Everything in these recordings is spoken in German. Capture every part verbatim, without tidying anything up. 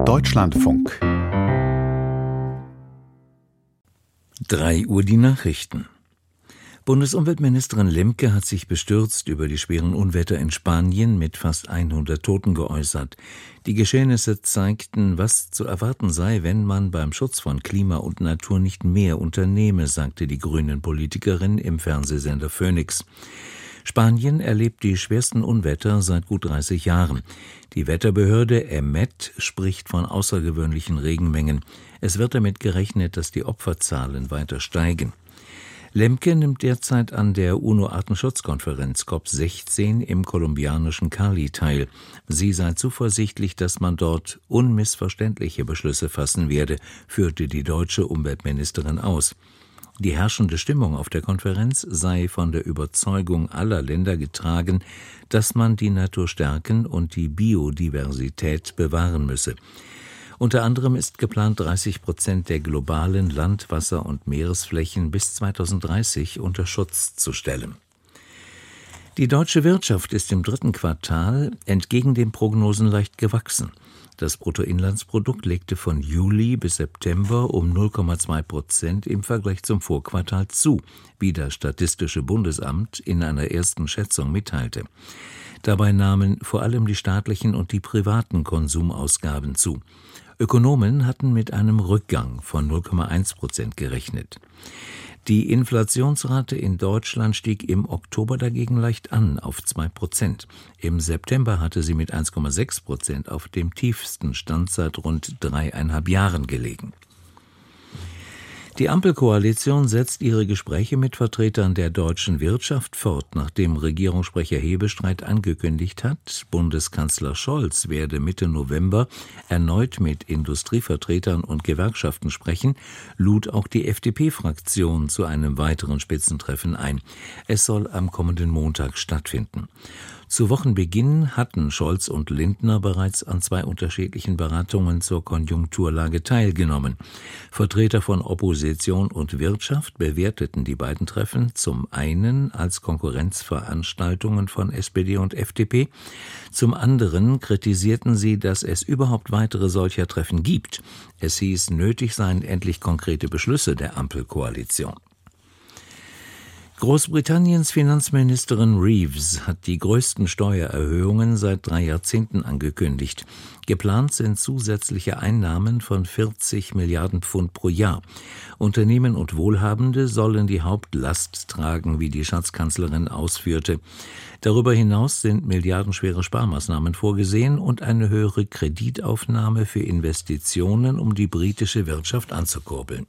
Deutschlandfunk. drei Uhr die Nachrichten. Bundesumweltministerin Lemke hat sich bestürzt über die schweren Unwetter in Spanien mit fast hundert Toten geäußert. Die Geschehnisse zeigten, was zu erwarten sei, wenn man beim Schutz von Klima und Natur nicht mehr unternehme, sagte die Grünen-Politikerin im Fernsehsender Phoenix. Spanien erlebt die schwersten Unwetter seit gut dreißig Jahren. Die Wetterbehörde E M E T spricht von außergewöhnlichen Regenmengen. Es wird damit gerechnet, dass die Opferzahlen weiter steigen. Lemke nimmt derzeit an der UNO-Artenschutzkonferenz C O P sechzehn im kolumbianischen Cali teil. Sie sei zuversichtlich, dass man dort unmissverständliche Beschlüsse fassen werde, führte die deutsche Umweltministerin aus. Die herrschende Stimmung auf der Konferenz sei von der Überzeugung aller Länder getragen, dass man die Natur stärken und die Biodiversität bewahren müsse. Unter anderem ist geplant, dreißig Prozent der globalen Land-, Wasser- und Meeresflächen bis zweitausenddreißig unter Schutz zu stellen. Die deutsche Wirtschaft ist im dritten Quartal entgegen den Prognosen leicht gewachsen. Das Bruttoinlandsprodukt legte von Juli bis September um null Komma zwei Prozent im Vergleich zum Vorquartal zu, wie das Statistische Bundesamt in einer ersten Schätzung mitteilte. Dabei nahmen vor allem die staatlichen und die privaten Konsumausgaben zu. Ökonomen hatten mit einem Rückgang von null Komma eins Prozent gerechnet. Die Inflationsrate in Deutschland stieg im Oktober dagegen leicht an auf zwei Prozent. Im September hatte sie mit eins Komma sechs Prozent auf dem tiefsten Stand seit rund dreieinhalb Jahren gelegen. Die Ampelkoalition setzt ihre Gespräche mit Vertretern der deutschen Wirtschaft fort, nachdem Regierungssprecher Hebestreit angekündigt hat, Bundeskanzler Scholz werde Mitte November erneut mit Industrievertretern und Gewerkschaften sprechen, lud auch die F D P-Fraktion zu einem weiteren Spitzentreffen ein. Es soll am kommenden Montag stattfinden. Zu Wochenbeginn hatten Scholz und Lindner bereits an zwei unterschiedlichen Beratungen zur Konjunkturlage teilgenommen. Vertreter von Opposition und Wirtschaft bewerteten die beiden Treffen zum einen als Konkurrenzveranstaltungen von S P D und F D P, zum anderen kritisierten sie, dass es überhaupt weitere solcher Treffen gibt. Es hieß, nötig seien endlich konkrete Beschlüsse der Ampelkoalition. Großbritanniens Finanzministerin Reeves hat die größten Steuererhöhungen seit drei Jahrzehnten angekündigt. Geplant sind zusätzliche Einnahmen von vierzig Milliarden Pfund pro Jahr. Unternehmen und Wohlhabende sollen die Hauptlast tragen, wie die Schatzkanzlerin ausführte. Darüber hinaus sind milliardenschwere Sparmaßnahmen vorgesehen und eine höhere Kreditaufnahme für Investitionen, um die britische Wirtschaft anzukurbeln.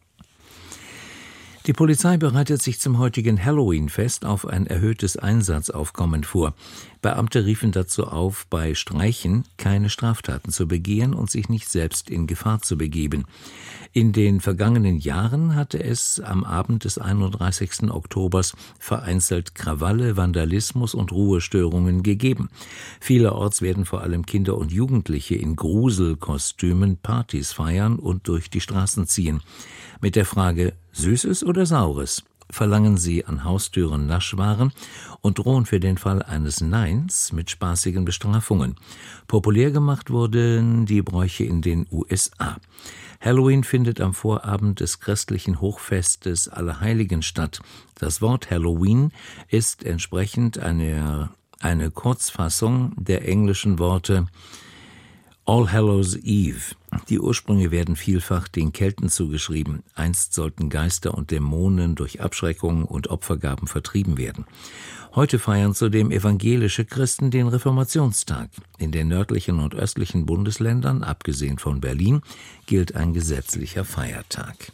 Die Polizei bereitet sich zum heutigen Halloween-Fest auf ein erhöhtes Einsatzaufkommen vor. Beamte riefen dazu auf, bei Streichen keine Straftaten zu begehen und sich nicht selbst in Gefahr zu begeben. In den vergangenen Jahren hatte es am Abend des einunddreißigsten Oktobers vereinzelt Krawalle, Vandalismus und Ruhestörungen gegeben. Vielerorts werden vor allem Kinder und Jugendliche in Gruselkostümen Partys feiern und durch die Straßen ziehen. Mit der Frage »Süßes oder Saures?« verlangen sie an Haustüren Naschwaren und drohen für den Fall eines Neins mit spaßigen Bestrafungen. Populär gemacht wurden die Bräuche in den U S A. Halloween findet am Vorabend des christlichen Hochfestes Allerheiligen statt. Das Wort Halloween ist entsprechend eine, eine Kurzfassung der englischen Worte All Hallows Eve. Die Ursprünge werden vielfach den Kelten zugeschrieben. Einst sollten Geister und Dämonen durch Abschreckung und Opfergaben vertrieben werden. Heute feiern zudem evangelische Christen den Reformationstag. In den nördlichen und östlichen Bundesländern, abgesehen von Berlin, gilt ein gesetzlicher Feiertag.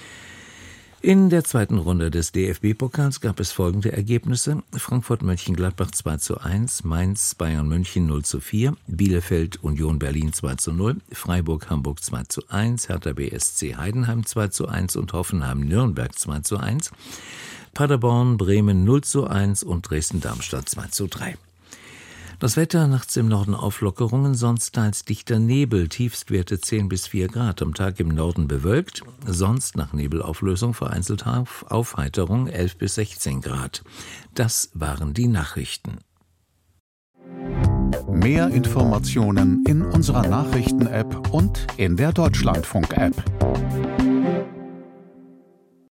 In der zweiten Runde des D F B-Pokals gab es folgende Ergebnisse: Frankfurt-Mönchengladbach zwei zu eins, Mainz Bayern München null zu vier, Bielefeld Union Berlin zwei zu null, Freiburg-Hamburg zwei zu eins, Hertha B S C Heidenheim zwei zu eins und Hoffenheim-Nürnberg zwei zu eins, Paderborn Bremen null zu eins und Dresden-Darmstadt zwei zu drei. Das Wetter, nachts im Norden Auflockerungen, sonst teils dichter Nebel, Tiefstwerte zehn bis vier Grad, am Tag im Norden bewölkt, sonst nach Nebelauflösung vereinzelt Aufheiterung elf bis sechzehn Grad. Das waren die Nachrichten. Mehr Informationen in unserer Nachrichten-App und in der Deutschlandfunk-App.